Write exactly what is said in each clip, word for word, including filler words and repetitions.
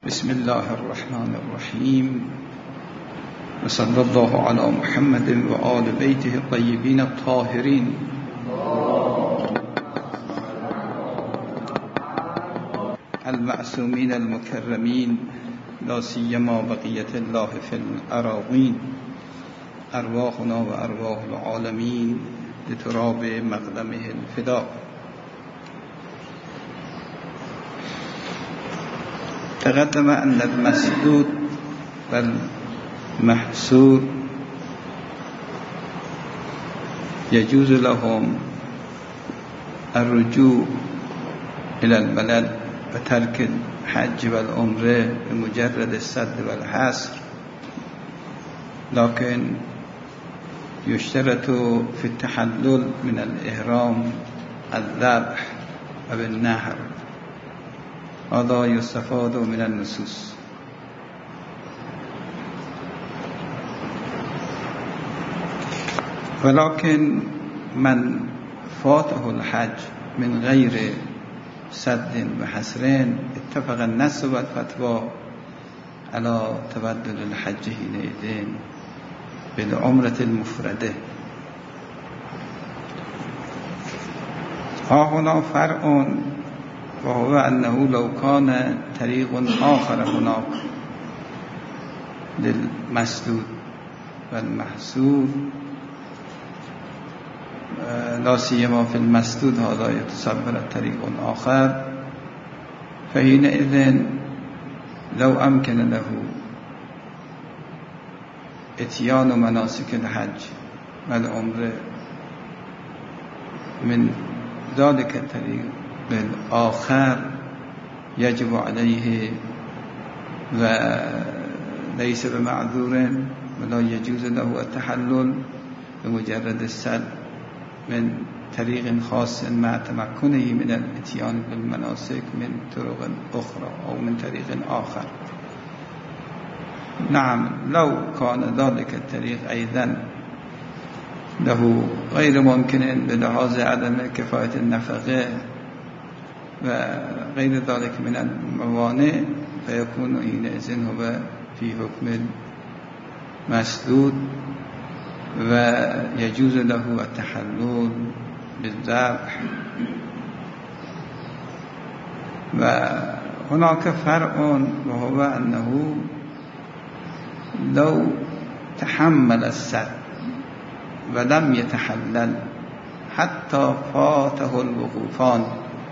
بسم الله الرحمن الرحیم و صلی الله علی محمد و آل بیته الطیبین الطاهرین. المعصومین المکرمین لا سیما بقیة الله فی الأراضین. ارواحنا و ارواح العالمین لتراب مقدمه الفدا. تقدم أن المسدود والمحسور يجوز لهم الرجوع إلى البلد وترك الحج والعمرة بمجرد السد والحصر، لكن يشترط في التحلل من الإحرام الذبح وبالنحر. هذا يستفاد من النصوص. ولكن من فاته الحج من غير سد وحصرين اتفق النص والفتوى على تبدل الحج حينئذ بالعمرة المفردة. ها هنا فرع، وهو أنه لو كان طريق آخر هناك للمسدود والمحسور، لا سيما في المسدود هذا يتصور طريق آخر، فحينئذ لو أمكن له اتيان مناسك الحج والعمرة من ذلك الطريق بالآخر يجب عليه وليس بمعذور، ولا يجوز له التحلل بمجرد السد من طريق خاص مع تمكنه من الاتيان بالمناسك من طرق أخرى أو من طريق آخر. نعم، لو كان ذلك الطريق أيضا له غير ممكن بلحاظ عدم كفاية النفقة وغير ذلك من الموانع، فيكون حينئذ هو في حكم المسدود ويجوز له التحلل بالذبح. وهناك فرع، وهو أنه لو تحمل السد ولم يتحلل حتى فاته الوقوفان،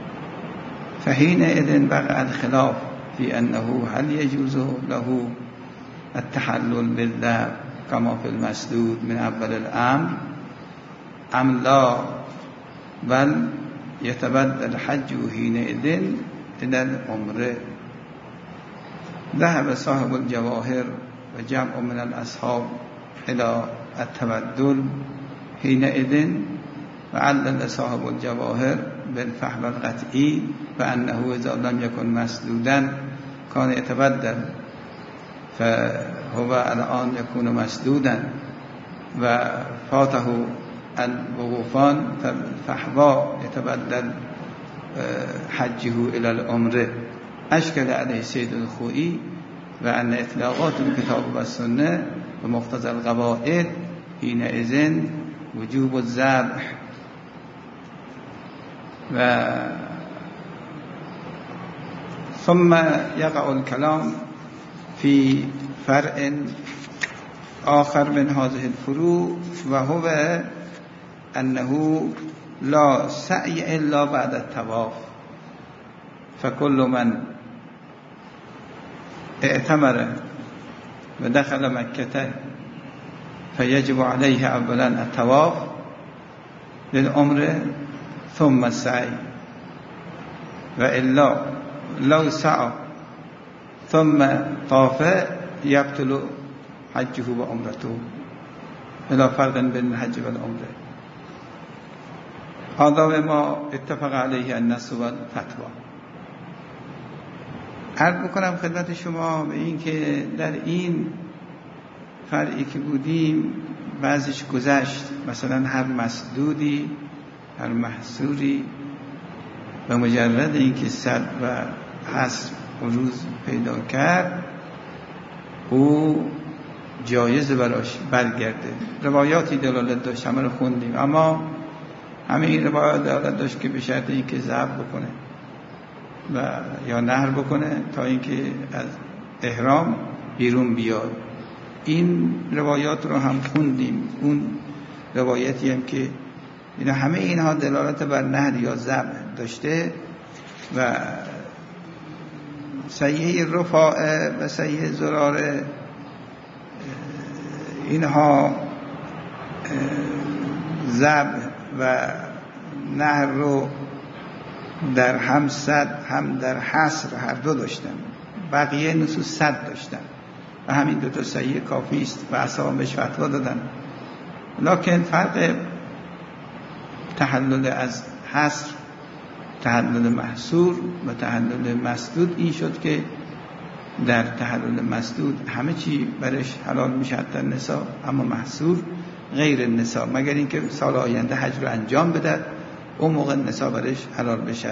فحينئذ بقى الخلاف في أنه هل يجوز له التحلل بالذبح كما في المسدود من أول الأمر أم لا، بل يتبدل حجه حينئذ إلى العمرة. ذهب صاحب الجواهر وجمع من الأصحاب إلى التبدل حينئذ، وعلل صاحب الجواهر بالفحم القطعي فأنه إذا لم يكن مسدودا كان يتبدل، فهو الآن يكون مسدودا وفاته الوقوفان، فالفحواء يتبدل حجه إلى العمرة. أشكل عليه سيد الخوئي وأن إطلاقات الكتاب والسنة بمقتضى القواعد حينئذ وجوب الذبح. و ثم يقع الكلام في فرع آخر من هذه الفروع، وهو أنه لا سعي إلا بعد الطواف. فكل من اعتمر ودخل مكة فيجب عليه أولا الطواف للعمرة ثم السعي، وإلا لو سعى ثم طاف يبطل حجه وعمرته، بلا فرق بين الحج والعمرة. هذا ما اتفق عليه النص والفتوى. عرض بکنم خدمت شما به این که در این فرعی که بودیم بعضیش گذشت، مثلا هر مسدودی هر محصوری و مجرد اینکه سد و حصر روز پیدا کرد او جایز براش برگرده. روایاتی دلالت داشت، همه رو خوندیم، اما همه این روایات دلالت داشت که به شرط اینکه ذبح بکنه و یا نهر بکنه تا اینکه از احرام بیرون بیاد. این روایات رو هم خوندیم. اون روایتی هم که اینا همه اینها دلالت بر نهر یا ذبح داشته و صحیح رفاعه و صحیح زراره اینها ذبح و نهر رو در هم صد هم در حصر هر دو داشتن، بقیه نصوص صد داشتن و همین دو تا صحیح کافی است و اصحاب بهش فتوا دادن. لکن فرق تحلل از حصر، تحلل محصور و تحلل مسدود این شد که در تحلل مسدود همه چی برش حلال میشه حتی نساء، اما محصور غیر نساء، مگر اینکه سال آینده حج رو انجام بده اون موقع نساء برش حلال بشه.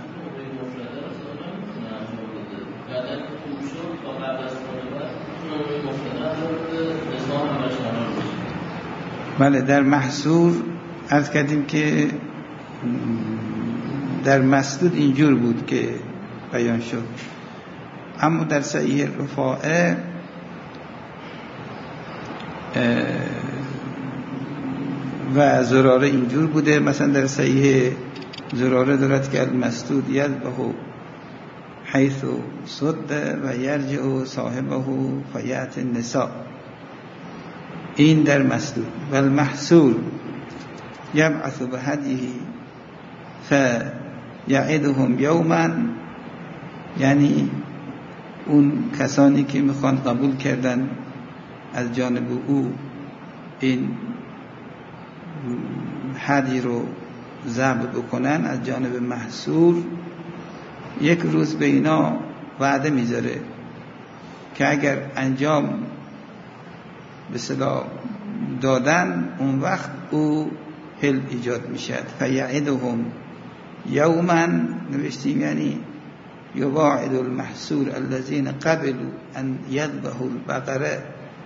بله، در محصور عرض کردیم که در مسدود اینجور بود که بیان شد، اما در صحیح رفاعه و زراره اینجور بوده. مثلا در صحیح زراره دارد که المسدود یذبح حیث صد و یرجع صاحبه فیأت النساء، این در مسدود. و المحصور یبعث بهدیه فیعدهم یوما، یعنی اون کسانی که میخوان قبول کردن از جانب او این هدی رو ذبح بکنن از جانب محصور، یک روز به اینا وعده میذاره که اگر انجام به صلاح دادن اون وقت او حل ایجاد میشد. فیعدهم یوما نوشتیم یعنی یواعد المحصور الذين قبلوا ان يذبحوا البقره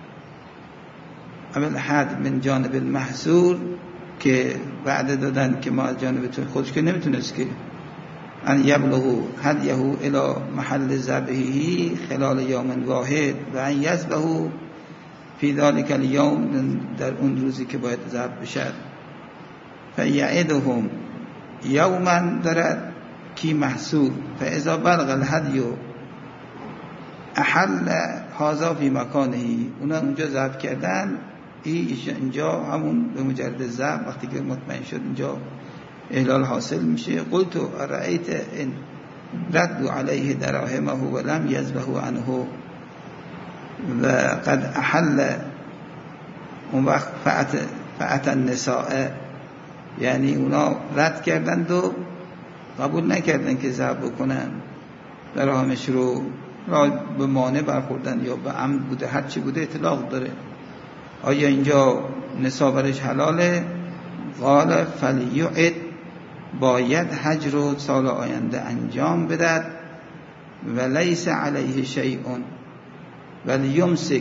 اول حد من جانب المحصور، که وعده دادن که ما از جانب تو، خودش که نمیتونست که ان یبلغوا هدیه الى محل ذبحه خلال یوم واحد و ان یذبحوا فی ذلک اليوم، در اون روزی که باید ذبح بشد. فیعدهم یوما دارد کی محصور، فاذا بلغ الهدی احل هذا فی مکانه، اونا اونجا ذبح کردن، اینجا همون به مجرد ذبح وقتی که مطمئن شد اینجا احلال حاصل میشه. قلت ارأیت ان ردوا علیه دراهمه ولم یذبحوا عنه و قد احل، اون وقت فأت فأت النساء، یعنی اونا رد کردند و قبول نکردن که ذبح بکنن، دراهمش رو را به مانع برخوردن یا به عمد بوده، هر چی بوده اطلاق داره. آیا اینجا نساء برش حلاله؟ قال فلیعد، باید حج رو سال آینده انجام بدهد و لیس علیه شیء ولیمسک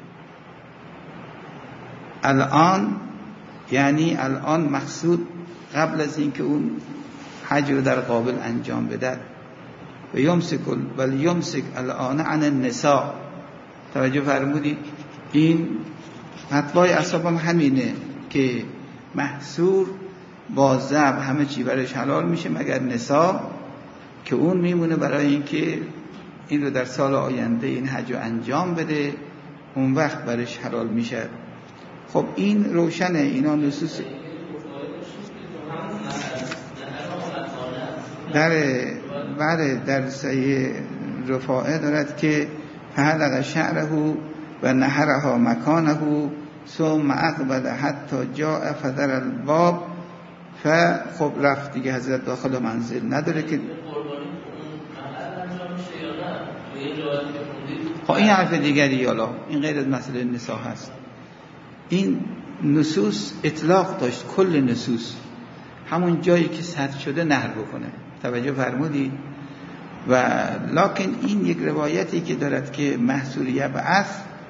الان، یعنی الان مقصود قبل از اینکه اون حج رو در قابل انجام بدهد. و یمسک ولیمسک الان عن النساء، توجه فرمودید؟ این فتوای اصحاب هم همینه که محصور با ذبح همه چی برش حلال میشه مگر نساء، که اون میمونه برای اینکه این رو در سال آینده این حج رو انجام بده، اون وقت برش حلال میشه. خب این روشنه، اینا نصوص در بله در صحیح رفاعه دارد که فحلق شعره و نحرها مکانه ثم اقبل حتی جاء فدر الباب، فخب رفت دیگه حضرت داخل منزل، نداره که خب این حرف دیگری یالا، این غیر از مسئله نساء هست. این نصوص اطلاق داشت، کل نصوص همون جایی که سد شده نهر بکنه. توجه فرمودی؟ و لکن این یک روایتی که دارد که محصول یبعث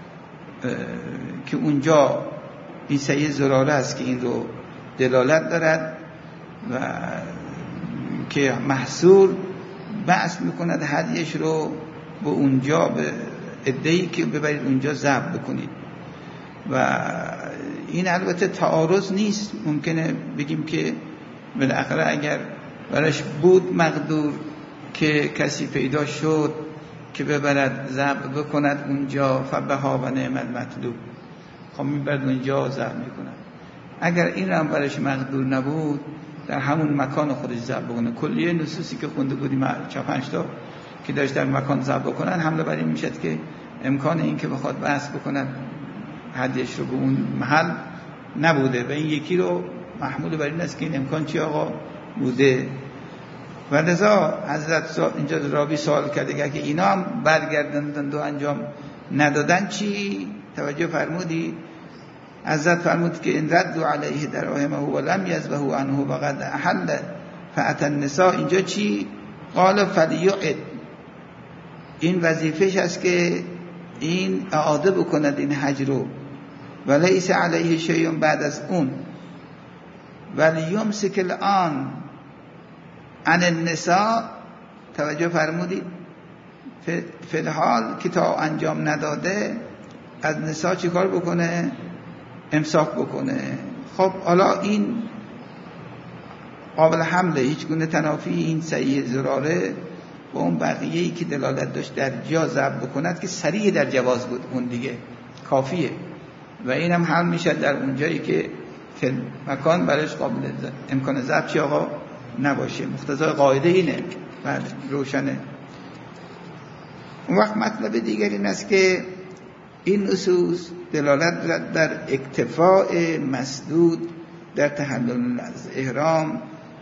که اونجا این سید زراره است که این رو دلالت دارد و که محصول بعث میکند هدیش رو به اونجا به عده‌ای که ببرید اونجا ذبح بکنید و این البته تعارض نیست. ممکنه بگیم که بالاخره اگر براش بود مقدور که کسی پیدا شد که ببرد ذبح بکند اونجا فبها و نعم المطلوب، خب میبرد اونجا ذبح میکند. اگر این هم براش مقدور نبود در همون مکان خودش ذبح بکنه. کلیه نصوصی که خونده بودیم چهار پنج تا که داشت در مکان ذبح بکنن حمله بر این میشد که امکان این که بخواد بحث بکند هدیش رو به اون محل نبوده و این یکی رو محمول بر این است که این امکان چی آقا بوده. و لذا حضرت اینجا راوی سوال کرده که اینا هم برگردندند و انجام ندادن چی؟ توجه فرمودی؟ حضرت فرمود که این رد علیه دراهمه و لم یذبحوا عنه و قد احل فأتی النساء، اینجا چی؟ قال فلیعد، این وظیفش است که این اعاده بکند این حج رو و لیس علیه شیء بعد از اون ولیمسک الان عن النساء. توجه فرمودید فی الحال که تا انجام نداده از نساء چی کار بکنه؟ امساک بکنه. خب حالا این قابل حمله، هیچ گونه تنافی این سعی زراره و اون بقیه‌ای که دلالت داشت در جا ذبح بکند که صریح در جواز بود اون دیگه کافیه و این هم حل میشه در اون جایی که فی مکان برایش قابل امکان ذبح چی آقا نباشه. مقتضای قاعده اینه. بله روشنه. اون وقت مطلب دیگر این است که این نصوص دلالت دارد در اکتفاء مسدود در تحلل از احرام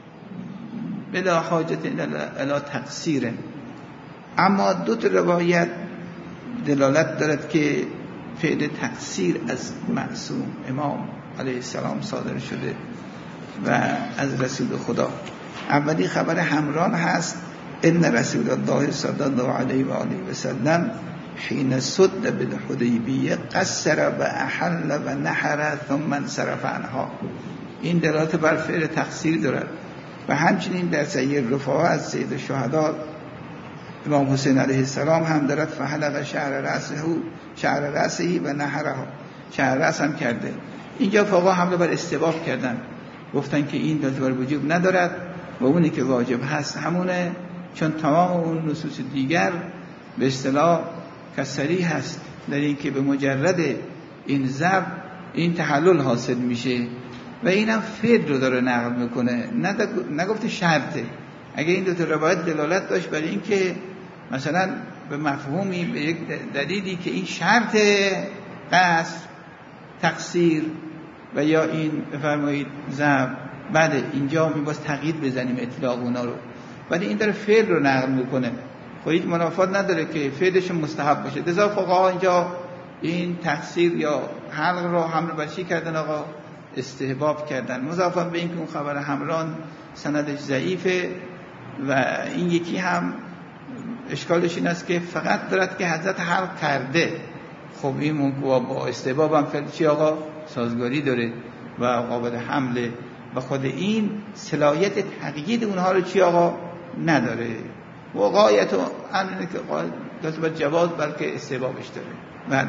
بلا حاجت الی تقصیر. اما دو تا روایت دلالت دارد که فعل تقصیر از معصوم امام علیه السلام صادر شده و از رسول خدا. اولی خبر حمران هست ان رسول الله صلی الله علیه و آله و سلم حين صد بالحدیبیه قصر و احل و نحر ثم انصرف عنها. این دلالت بر فعل تقصیر دارد و همچنین در سیر رفاعه از سید الشهدا امام حسین علیه السلام هم دارد فحلق شعر رأسه شعر رأسه و نحره، شعر رأس هم کرده. اینجا فقها حمله بر استباب کردن، گفتن که این دلالت بر وجوب ندارد و اونی که واجب هست همونه، چون تمام اون نصوص دیگر به اصطلاح کسری هست در این که به مجرد این ذبح این تحلل حاصل میشه و اینم فعل رو داره نقل میکنه، نگفته شرطه. اگه این دو تا روایت دلالت داشت برای این که مثلا به مفهومی به یک دلیلی که این شرط قصر تقصیر و یا این بفرمایید ذبح، بعد اینجا میباز تقیید بزنیم اطلاق اونا رو، ولی این داره فعل رو نقل میکنه. خب هیچ منافات نداره که فعلش مستحب باشه. لذا فقها اینجا این تقصیر یا حلق رو حمل بر چی کردن آقا؟ استحباب کردن. مضافاً به این که اون خبر حمران سندش ضعیفه و این یکی هم اشکالش این است که فقط دارد که حضرت حلق کرده. خب این موقع با استحباب هم فعل چی آقا؟ سازگاری داره و قابل حمله و خود این صلاحیت تقیید اونها رو چی آقا؟ نداره. و غایت امرینه که دست باید جواز بلکه استحبابش داره. بله.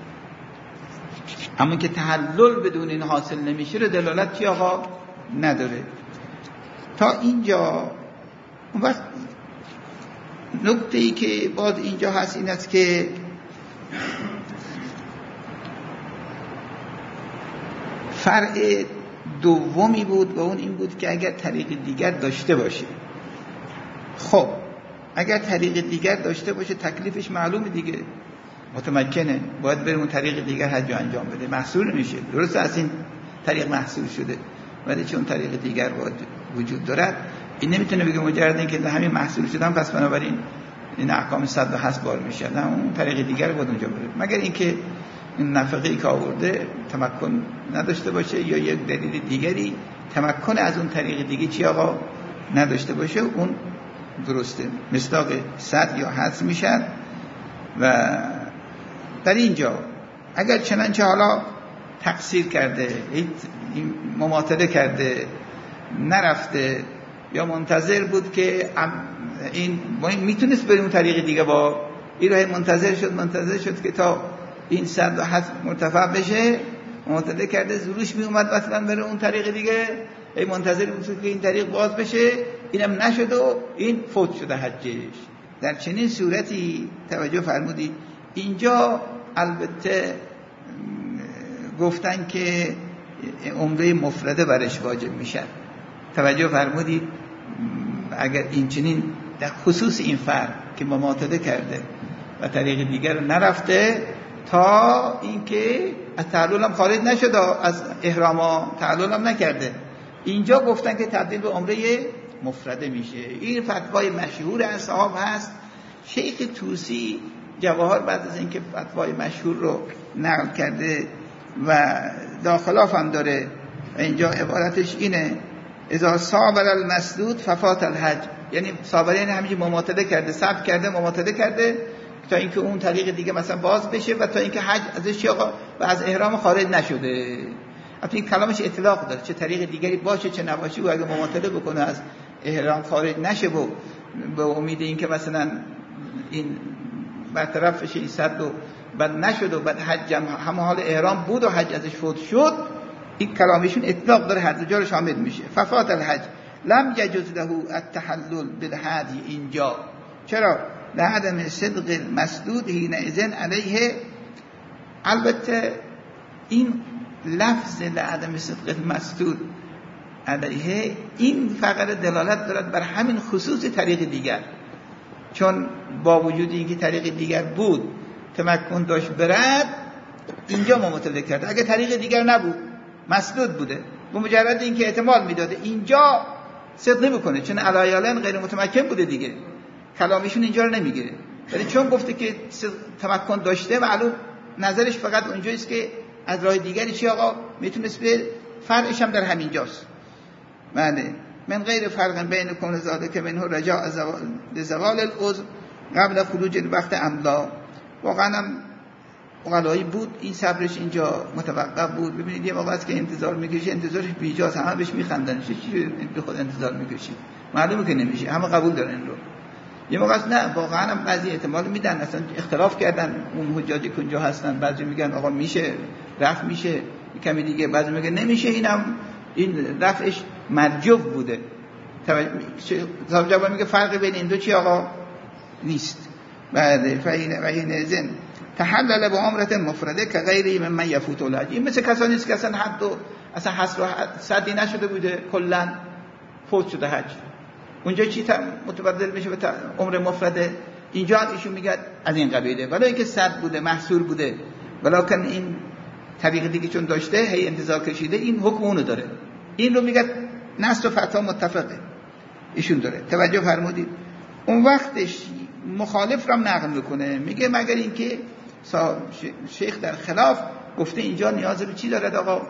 اما که تحلل بدون این حاصل نمیشه رو دلالت چی آقا؟ نداره. تا اینجا اون وقت نکته ای که باز اینجا هست این است که فرع دومی بود و اون این بود که اگر طریق دیگر داشته باشه. خب اگر طریق دیگر داشته باشه تکلیفش معلومه دیگه، متمکنه، باید بریم اون طریق دیگر حج انجام بده، محصول میشه. درست از این طریق محصول شده ولی چون طریق دیگر باید وجود دارد، این نمیتونه بگه مجرد اینکه همین محصول شدن پس بنابراین این احکام صد و حس بار میشه، نه اون طریق دیگر باید اونجا بره، مگر اینکه این نفقه‌ای که آورده تمکن نداشته باشه یا یک دلیل دیگری تمکن از اون طریق دیگه چی آقا نداشته باشه، اون درسته، مصداق صد یا حذف میشد. و در اینجا اگر چنانچه حالا تقصیر کرده، مماطله کرده، نرفته یا منتظر بود که این میتونست بریم اون طریق دیگه، با این راه منتظر شد منتظر شد که تا این صد و حذف مرتفع بشه، مماطله کرده، زروش می اومد مثلا بره اون طریق دیگه، ای منتظر بود که این طریق باز بشه، اینم نشد و این فوت شده حجش. در چنین صورتی توجه فرمودید اینجا البته گفتن که عمره مفرده برش واجب میشن. توجه فرمودید اگر این چنین در خصوص این فرد که مماطله کرده و طریق دیگر رو نرفته تا اینکه از تعلل هم خارج نشد، از احرام تعلل هم نکرده، اینجا گفتن که تبدیل به عمره مفرده میشه. این فتوای مشهور اصحاب هست. شیخ طوسی جواهر بعد از اینکه فتوای مشهور رو نقل کرده و داخلاف هم داره، اینجا عبارتش اینه: اذا صابر المسدود ففات الحج، یعنی صابر یعنی همینجوری مماطله کرده، صبر کرده، مماطله کرده تا اینکه اون طریق دیگه مثلا باز بشه و تا اینکه حج ازش آقا و از احرام خارج نشده. البته این کلامش اطلاق داره، چه طریق دیگری باشه چه نباشه، و اگه مماطله بکنه از احرام خارج نشه و به امید اینکه مثلا این برطرف بشه این صد و بعد نشد و بعد حج هم حال احرام بود و حج ازش فوت شد، این کلامشون اطلاق داره، هر دو جا رو شامل میشه. ففات الحج لم یجوز له التحلل بالهدی. اینجا چرا؟ لعدم صدق المسدود حینئذ علیه. البته این لفظ لعدم صدق المسدود علیه این فقط دلالت دارد بر همین خصوص طریق دیگر، چون با وجود اینکه طریق دیگر بود تمکن داشت برد، اینجا مماطله کرد. اگه طریق دیگر نبود مسدود بوده، به مجرد اینکه احتمال میداده اینجا صدق نمیکنه، چون علایالن غیر متمکن بوده دیگه، کلامیشون اینجا رو نمیگیره. ولی چون گفته که تمکن داشته، معلوم نظرش فقط اونجاییست که از راه دیگری چی آقا میتونست به فرعش هم در همین جاست. بله، من غیر فرق بین کن ذالک منه رجاء لزوال العذر قبل خروج الوقت املا. واقعا هم اقلایی بود این صبرش اینجا متوقف بود. ببینید یه موقع است که انتظار میکشه، انتظارش بیجاست، همه بهش میخندن، چی به خود انتظار میکشی؟ معلومه که نمیشه، همه قبول دارن این رو. یه موقع است نه، واقعا هم بعضی احتمال میدن، اصلا اختلاف کردن اون حجاجی که اونجا هستن، بعضی میگن آقا میشه رفع میشه کمی دیگه، بعضی میگن نمیشه، اینم این رفعش مرجوب بوده. صاحب جواب میگه فرق بین این دو چی آقا نیست. بعد فین و این زن تحلل با عمرت مفرده که غیری ممن یفوت الحج. این مثل کسانی است که اصلا حد و اصلا حصر و صدی نشده بوده، کلا فوت شده حج، اونجا چی متبدل میشه به عمر مفرده؟ اینجا ایشون میگه از این قبیله، ولی اینکه صد بوده محصور بوده، ولیکن این طریق دیگه چون داشته هی انتظار کشیده، این حکم اونو داره. این رو میگه نص و فتوا متفقه ایشون داره. توجه فرمودید؟ اون وقتش مخالف را نقل میکنه، میگه مگر اینکه شیخ در خلاف گفته اینجا نیاز به چی دارد آقا؟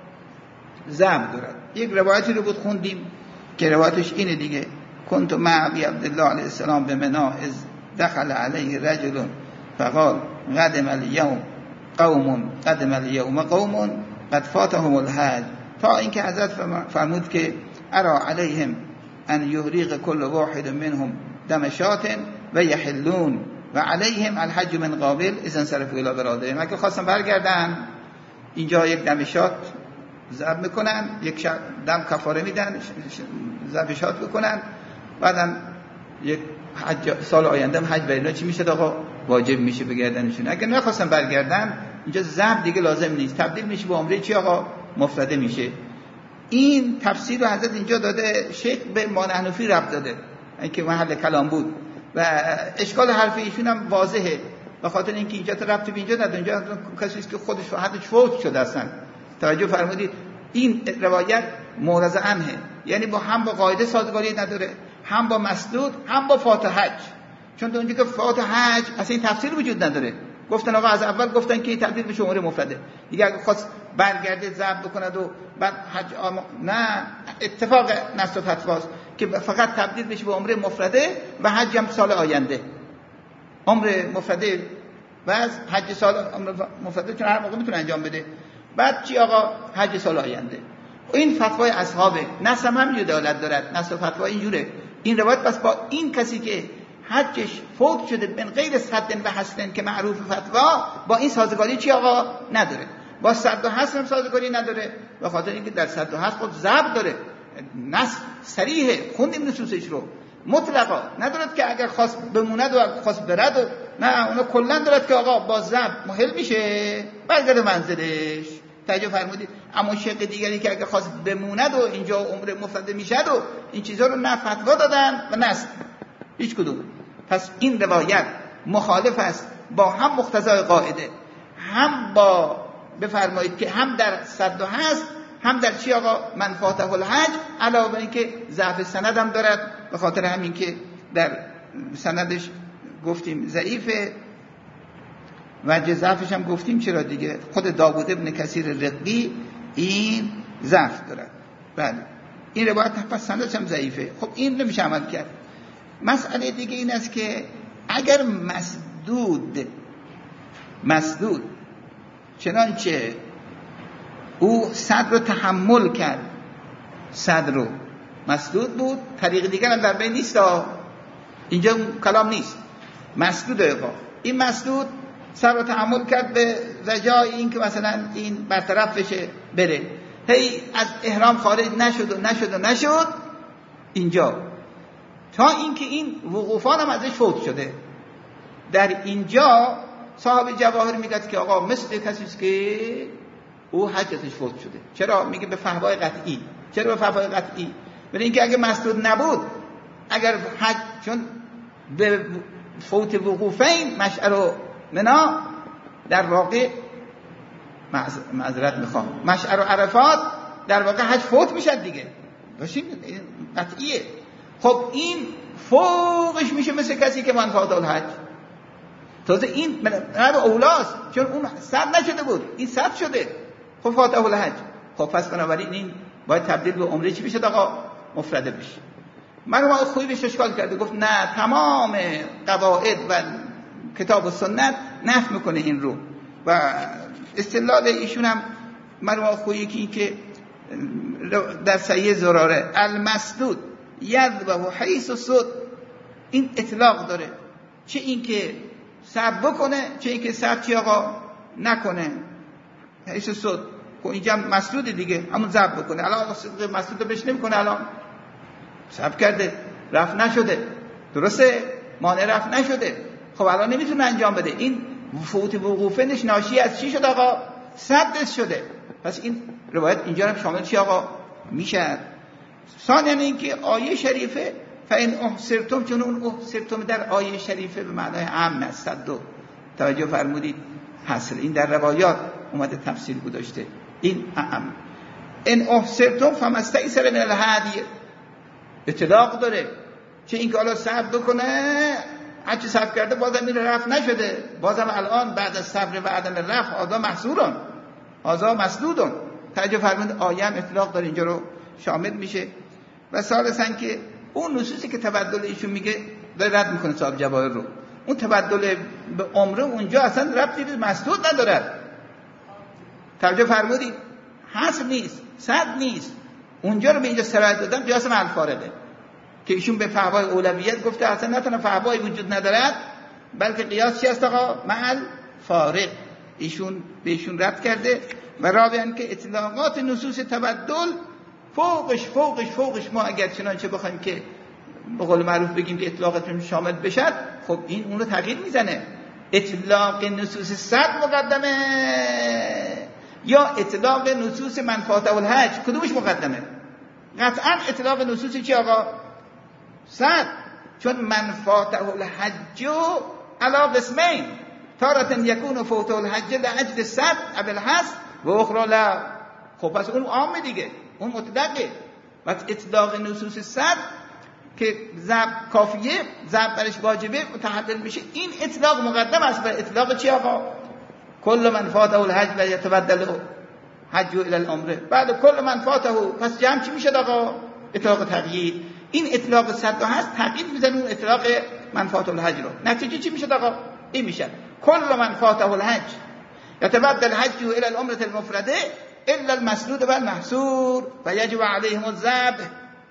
ضبط دارد. یک روایتی رو بود خوندیم که روایتش اینه دیگه: کنت مع ابی عبدالله علیه السلام به مناء از دخل علیه رجل فقال قدم الیوم قوم قدم الیوم قوم قد فاتهم الحج، تا اینکه حضرت فرمود که ارا علیهم ان یحرق کل واحد منهم دم شاة و یحلون و علیهم الحج من قابل اذا صرفوا الی بلادهم. اگه خواستن برگردن اینجا یک دم شاة ذبح میکنن، یک دم کفاره میدن، ذبح شاة بکنن، بعدم یک حج سال آینده هم حج برای چی میشه آقا؟ واجب میشه بگردنشون. اگه نخواستن برگردن اینجا ذبح دیگه لازم نیست، تبدیل میشه به عمره چی آقا؟ مفرده میشه. این تفسیر رو حضرت اینجا داده، شیخ به ما حنفی ربط داده اینکه محل کلام بود و اشکال حرف ایشون هم واضحه، به خاطر اینکه اینجا تو ربطی به اینجا نداره، اینجا کسی است که خودش حدش فوت شده اصلا. توجه فرمودید؟ این روایت مورز عنه، یعنی با هم با قاعده سازگاری نداره، هم با مسدود هم با فاتح حج، چون تو اونجا که فاتح حج اصلا این تفسیر وجود نداره. گفتن آقا از اول گفتن که تبدیل به عمره مفرده، دیگه اگه خواست برگرده ضبط بکند و بعد حج آم... نه، اتفاق نص و فتواست. که فقط تبدیل بشه به عمره مفرده و حج هم سال آینده. عمره مفرده و از حج سال مفرده چون هر موقع میتونه انجام بده. بعد چی آقا؟ حج سال آینده. و این فتوای اصحابه. نص هم همینجور دلالت دارد. نص فتوا اینجوره. این روایت پس با این کسی که حجش فوت شده من غیر صد و حسن که معروف فتوا، با این سازگاری چی آقا؟ نداره. با صد و حسن هم سازگاری نداره، به خاطر اینکه در صد و حسن خود ضبط داره، نص صریحه، خوندیم نصوصش رو، مطلقا ندارد که اگر خواست بموند و اگر خواست برد و نه، اونا کلا دارد که آقا با ضبط محل میشه برگرده منزلش. توجه فرمودید؟ اما شق دیگری که اگر خواست بموند و اینجا عمر مفرده میشد و این چیزا رو نه فتوا دادن و نه هیچ کدوم. پس این روایت مخالف است با هم مقتضای قاعده، هم با بفرمایید که هم در صد و هست، هم در چی آقا؟ من فاته الحج، علاوه اینکه ضعف سند هم دارد، به خاطر همین که در سندش گفتیم ضعیفه، وجه ضعفش هم گفتیم چرا دیگه، خود داوود ابن کثیر رقی این ضعف دارد. بله این روایت پس سندش هم ضعیفه. خب این نمیشه عمل کرد. مسئله دیگه این است که اگر مسدود مسدود چنانچه او صد رو تحمل کرد، صد رو مسدود بود، طریق دیگر هم در بین نیست، اینجا کلام نیست، مسدود آقا، این مسدود صد رو تحمل کرد به رجای این که مثلا این برطرف بشه بره، هی از احرام خارج نشد و نشد و نشد اینجا، تا اینکه این وقوفان هم ازش فوت شده. در اینجا صاحب جواهر میگه که آقا مثل کسی است که او حجتش فوت شده. چرا؟ میگه به فحوای قطعی. چرا به فحوای قطعی؟ برای اینکه اگه مسدود نبود، اگر حج، چون به فوت وقوفین مشعر و منا در واقع معذرت میخوام مشعر و عرفات در واقع حج فوت میشد دیگه، باشین قطعیه. خب این فوقش میشه مثل کسی که من فاته الحج. تازه این من اولاست، چون اون صد نشده بود، این صد شده، خب فاته الحج. خب پس بنابراین این باید تبدیل به عمره چی بشه آقا؟ مفرده بشه. من ما خوبی بهش اشکال کرده، گفت نه، تمام قواعد و کتاب و سنت نفی میکنه این رو. و استدلال ایشون هم مرحوم خویی که این که در صحیح زراره المسدود یذبح حیث الصد، این اطلاق داره، چه این که صبر بکنه، چه این که صبر چی آقا نکنه، حیث الصد. خب اینجا مسدود دیگه، همون ضبط بکنه. الان مسدود رو بهش نمیکنه، الان صبر کرده رفت نشده، درسته، مانع رفت نشده، خب الان نمیتونه انجام بده. این فوت وقوفنش ناشی از چی شد آقا؟ صد شده. پس این روایت اینجا هم شامل چی آقا میشه؟ ثانیاً این که آیه شریفه فإن احصرتم، چون اون احصرتم در آیه شریفه به معنای عام است، صد. توجه فرمودید؟ حاصل این در روایات اومده تفسیر گذاشته، این عام. ان احصرتم فمستیسر من الهدی، اطلاق داره، چه اینکه حالا صبر بکنه، هرچی صبر کرده بازم این رفت نشده، بازم الان بعد از صبر و عدم رفت آزا محصورن، آزا مسدودن. توجه فرمودید؟ آیه هم اطلاق داره، اینجا رو شامل میشه. و ثالثاً که اون نصوصی که تبدل ایشون میگه داره رد میکنه صاحب جواهر رو، اون تبدل به عمره اونجا اصلا ربطی به مسدود نداره. توجه فرمودید؟ حصر نیست، صد نیست، اونجا رو به اینجا سرایت دادن قیاس مع الفارقه که ایشون به فحوای اولویت گفته اصلا نه تنها فحوای وجود ندارد بلکه قیاس چی است آقا؟ مع الفارق. ایشون به ایشون رد کرده. و رابعاً که اطلاقات نصوص تبدل فوقش فوقش فوقش ما اگر چنانچه بخوایم که به قول معروف بگیم که اطلاقات شامل بشد، خب این اون رو تغییر میزنه. اطلاق نصوص صد مقدمه یا اطلاق نصوص من فاته الحج، کدومش مقدمه؟ قطعا اطلاق نصوص چی آقا؟ صد. چون من فاته الحج علی قسمین، تارة یکون فوته الحج لأجل صد ابل حس و اخرى لا. خب پس اون عامه دیگه، اون مطلقه. و اطلاق نصوص صد که ضرب کافیه، ضرب برش واجبه متحلل میشه، این اطلاق مقدم است بر اطلاق چی آقا؟ کل من فاته الحج و یتبدل حج الى العمره. بعد کل من فاته، پس جمع چی میشه آقا؟ اطلاق تغییر این اطلاق صد هست تقیید میزنه اون اطلاق منفعت الحج رو. نتیجه چی میشه آقا؟ این میشه کل منفعته الحج یتبدل الحج الى العمره المفرده الا المسدود والمحصور فيجب عليهم الذبح.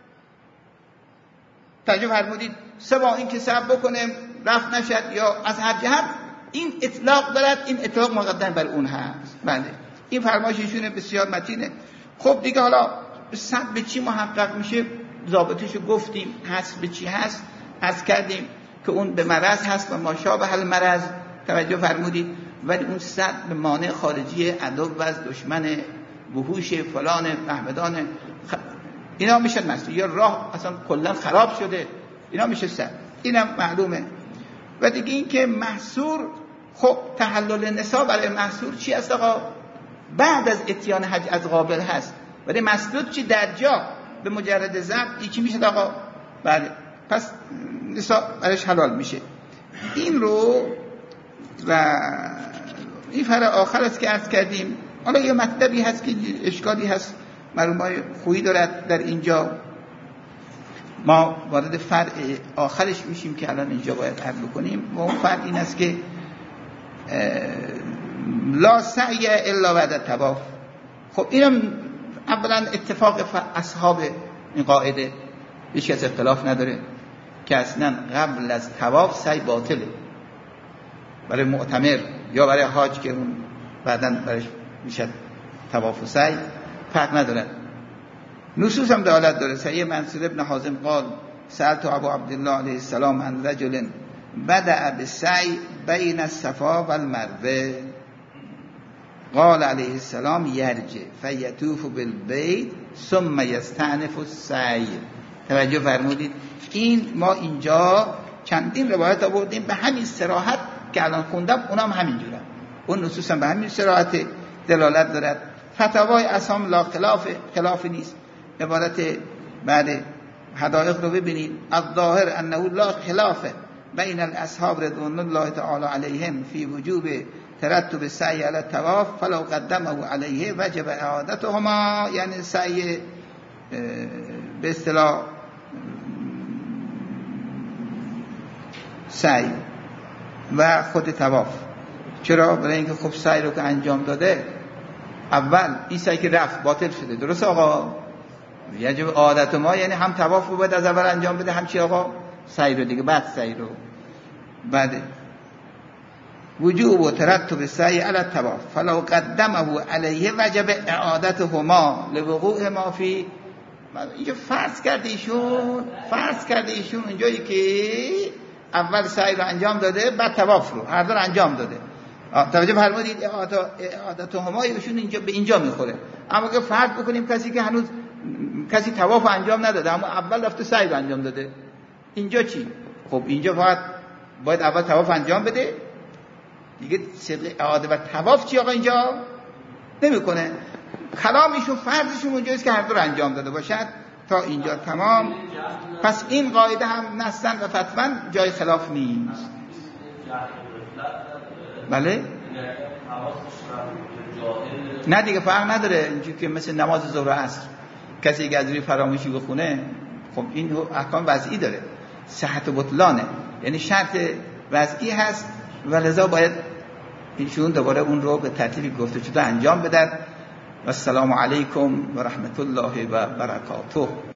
توجه فرمودید؟ سوا این که صبر بکنه رفت نشد یا از هر جهت این اطلاق دارد، این اطلاق مقدم بر اون هست. بله این فرمایش ایشون بسیار متینه. خب دیگه حالا صد به چی محقق میشه ضابطش گفتیم، هست به چی هست از کردیم که اون به مرض هست و ما شابه المرض. توجه فرمودید؟ ولی اون صد به مانع خارجی عدو و از دشمن وحوش فلان فهمدان خ... اینا میشن مسئول، یا راه اصلا کلا خراب شده، اینا میشه صد. اینم معلومه. و دیگه این که محصور، خب تحلل نساء برای محصور چی است آقا؟ بعد از اتیان حج از قابل هست، ولی مسدود چی در جا به مجرد ضبط چی میشه آقا؟ بله پس نساء برایش حلال میشه. این رو و این فرع آخر است که عرض کردیم. حالا یه مطلبی هست که اشکالی هست معلومای خویی دارد در اینجا، ما وارد فرع آخرش میشیم که الان اینجا باید عرض بکنیم. و اون فرع این است که لا سعی الا بعد الطواف. خب اینم اولا اتفاق اصحاب این قاعده هیچ کس اختلاف نداره که اصلا قبل از طواف سعی باطله برای معتمر یا برای حاج که اون بعداً برایش میشه طواف و سعی فرق نداره. نصوص هم دلالت داره. سعی منصور ابن حازم قال سألت ابو عبدالله علیه السلام عن رجل بدأ بالسعی بین الصفا و المروه قال علیه السلام یرجع فیطوف بالبیت ثم یستأنف السعی. توجه فرمودید؟ این ما اینجا چندین روایت آوردیم به همین صراحت که الان خوندم، اونام همینجوره. اون نصوص هم به همین صراحت دلالت دارد. فتاوای اصحاب لا خلاف خلاف نیست. عبارت بعد حدائق رو ببینید. الظاهر انه لا خلاف بین الاصحاب رضوان الله تعالی علیهم فی وجوب ترتب السعی علی الطواف فلو قدمه علیه وجب اعادتهما. یعنی سعی به اصطلاح سعی و خود طواف. چرا؟ برای اینکه خب سعی رو که انجام داده اول این سعی که رفت باطل شده، درست آقا؟ یجب عادت ما یعنی هم طواف رو باید از اول انجام بده، هم چی آقا؟ سعی رو دیگه، بعد سعی رو. بعد وجوب و ترتب سعی علی الطواف فلو قدمه علیه وجب اعادتهما لوقوع ما فی. اینجا فرض کرده ایشون فرض کرده ایشون اینجایی که اول سعی رو انجام داده بعد طواف رو هر دو رو انجام داده. توجه فرمودید؟ اعادتهما ایشون اینجا به اینجا میخوره. اما که فرض بکنیم کسی که هنوز کسی طواف انجام نداده اما اول رفته سعی رو انجام داده، اینجا چی؟ خب اینجا فقط باید اول طواف انجام بده دیگه. صدق اعاده و طواف چی آقا اینجا نمیکنه. کلامشون فرضشون اونجاست که هر دو رو انجام داده باشد. تا اینجا تمام. پس این قاعده هم نصاً و فتواً جای خلاف نیست. بله؟ نه دیگه فرق نداره. اینجوری که مثل نماز ظهر و عصر کسی که از روی فراموشی بخونه، خب این احکام وضعی داره، صحت و بطلانه، یعنی شرط وضعی هست و لذا باید ایشون دوباره اون رو به ترتیبی گفته شده انجام بدن. و السلام علیکم و رحمت الله و برکاته.